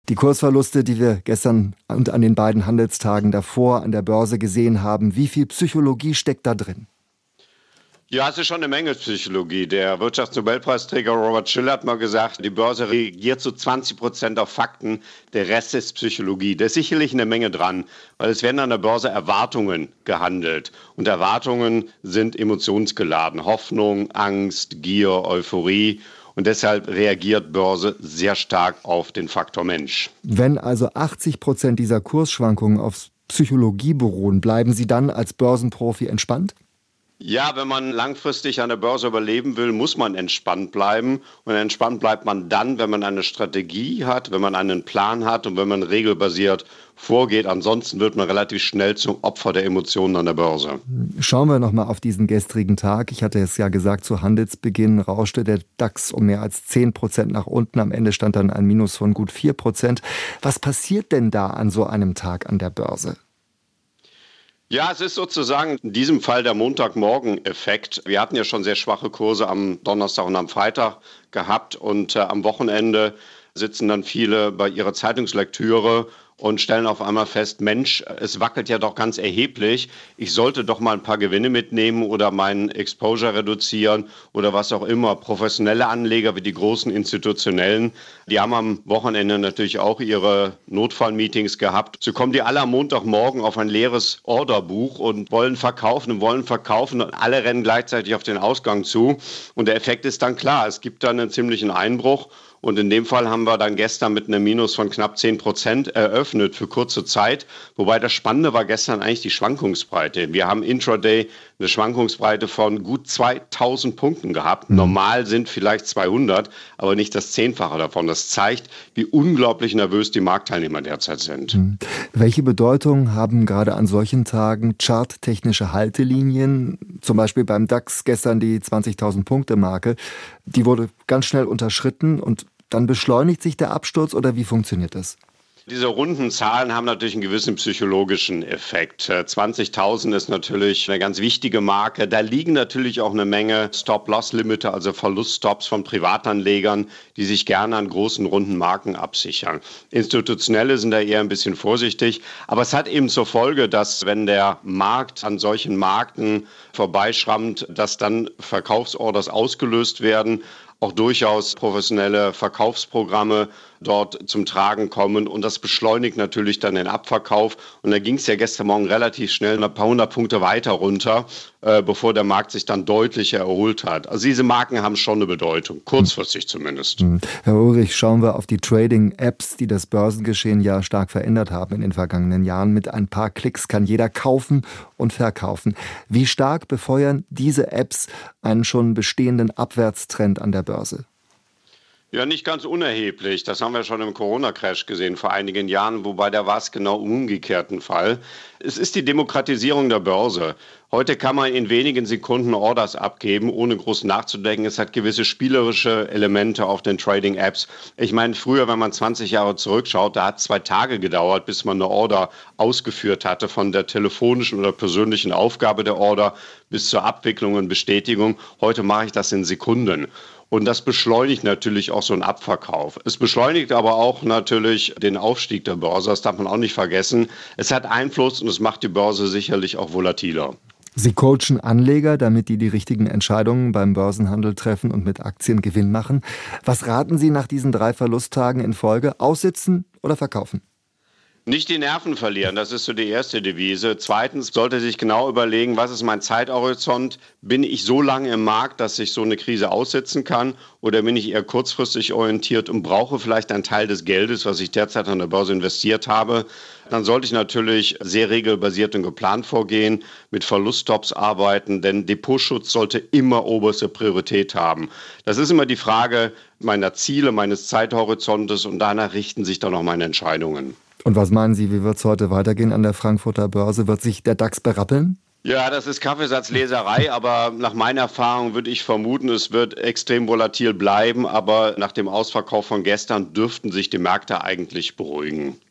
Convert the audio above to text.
Die Kursverluste, die wir gestern und an den beiden Handelstagen davor an der Börse gesehen haben, wie viel Psychologie steckt da drin? Ja, es ist schon eine Menge Psychologie. Der Wirtschaftsnobelpreisträger Robert Shiller hat mal gesagt, die Börse reagiert zu 20% auf Fakten, der Rest ist Psychologie. Da ist sicherlich eine Menge dran, weil es werden an der Börse Erwartungen gehandelt. Und Erwartungen sind emotionsgeladen. Hoffnung, Angst, Gier, Euphorie. Und deshalb reagiert Börse sehr stark auf den Faktor Mensch. Wenn also 80% dieser Kursschwankungen auf Psychologie beruhen, bleiben Sie dann als Börsenprofi entspannt? Ja, wenn man langfristig an der Börse überleben will, muss man entspannt bleiben. Und entspannt bleibt man dann, wenn man eine Strategie hat, wenn man einen Plan hat und wenn man regelbasiert vorgeht. Ansonsten wird man relativ schnell zum Opfer der Emotionen an der Börse. Schauen wir nochmal auf diesen gestrigen Tag. Ich hatte es ja gesagt, zu Handelsbeginn rauschte der DAX um mehr als 10% nach unten. Am Ende stand dann ein Minus von gut 4%. Was passiert denn da an so einem Tag an der Börse? Ja, es ist sozusagen in diesem Fall der Montagmorgen-Effekt. Wir hatten ja schon sehr schwache Kurse am Donnerstag und am Freitag gehabt und am Wochenende sitzen dann viele bei ihrer Zeitungslektüre und stellen auf einmal fest, Mensch, es wackelt ja doch ganz erheblich. Ich sollte doch mal ein paar Gewinne mitnehmen oder meinen Exposure reduzieren oder was auch immer. Professionelle Anleger wie die großen institutionellen, die haben am Wochenende natürlich auch ihre Notfallmeetings gehabt. So kommen die alle am Montagmorgen auf ein leeres Orderbuch und wollen verkaufen und alle rennen gleichzeitig auf den Ausgang zu. Und der Effekt ist dann klar, es gibt dann einen ziemlichen Einbruch. Und in dem Fall haben wir dann gestern mit einem Minus von knapp 10% eröffnet für kurze Zeit. Wobei das Spannende war gestern eigentlich die Schwankungsbreite. Wir haben intraday eine Schwankungsbreite von gut 2000 Punkten gehabt. Normal sind vielleicht 200, aber nicht das Zehnfache davon. Das zeigt, wie unglaublich nervös die Marktteilnehmer derzeit sind. Welche Bedeutung haben gerade an solchen Tagen charttechnische Haltelinien? Zum Beispiel beim DAX gestern die 20.000 Punkte Marke. Die wurde ganz schnell unterschritten und dann beschleunigt sich der Absturz oder wie funktioniert das? Diese runden Zahlen haben natürlich einen gewissen psychologischen Effekt. 20.000 ist natürlich eine ganz wichtige Marke. Da liegen natürlich auch eine Menge Stop-Loss-Limite, also Verluststops von Privatanlegern, die sich gerne an großen runden Marken absichern. Institutionelle sind da eher ein bisschen vorsichtig. Aber es hat eben zur Folge, dass wenn der Markt an solchen Marken vorbeischrammt, dass dann Verkaufsorders ausgelöst werden, auch durchaus professionelle Verkaufsprogramme dort zum Tragen kommen und das beschleunigt natürlich dann den Abverkauf und da ging es ja gestern Morgen relativ schnell ein paar hundert Punkte weiter runter, bevor der Markt sich dann deutlich erholt hat. Also diese Marken haben schon eine Bedeutung, kurzfristig zumindest. Herr Ulrich, schauen wir auf die Trading-Apps, die das Börsengeschehen ja stark verändert haben in den vergangenen Jahren. Mit ein paar Klicks kann jeder kaufen und verkaufen. Wie stark befeuern diese Apps einen schon bestehenden Abwärtstrend an der Börse? Ja, nicht ganz unerheblich. Das haben wir schon im Corona-Crash gesehen vor einigen Jahren, wobei da war es genau im umgekehrten Fall. Es ist die Demokratisierung der Börse. Heute kann man in wenigen Sekunden Orders abgeben, ohne groß nachzudenken. Es hat gewisse spielerische Elemente auf den Trading-Apps. Ich meine, früher, wenn man 20 Jahre zurückschaut, da hat es 2 Tage gedauert, bis man eine Order ausgeführt hatte, von der telefonischen oder persönlichen Aufgabe der Order bis zur Abwicklung und Bestätigung. Heute mache ich das in Sekunden. Und das beschleunigt natürlich auch so einen Abverkauf. Es beschleunigt aber auch natürlich den Aufstieg der Börse. Das darf man auch nicht vergessen. Es hat Einfluss und es macht die Börse sicherlich auch volatiler. Sie coachen Anleger, damit die richtigen Entscheidungen beim Börsenhandel treffen und mit Aktien Gewinn machen. Was raten Sie nach diesen 3 Verlusttagen in Folge? Aussitzen oder verkaufen? Nicht die Nerven verlieren, das ist so die erste Devise. Zweitens sollte sich genau überlegen, was ist mein Zeithorizont? Bin ich so lange im Markt, dass ich so eine Krise aussitzen kann? Oder bin ich eher kurzfristig orientiert und brauche vielleicht einen Teil des Geldes, was ich derzeit an der Börse investiert habe? Dann sollte ich natürlich sehr regelbasiert und geplant vorgehen, mit Verluststops arbeiten, denn Depotschutz sollte immer oberste Priorität haben. Das ist immer die Frage meiner Ziele, meines Zeithorizontes und danach richten sich dann auch meine Entscheidungen. Und was meinen Sie, wie wird es heute weitergehen an der Frankfurter Börse? Wird sich der DAX berappeln? Ja, das ist Kaffeesatzleserei, aber nach meiner Erfahrung würde ich vermuten, es wird extrem volatil bleiben, aber nach dem Ausverkauf von gestern dürften sich die Märkte eigentlich beruhigen.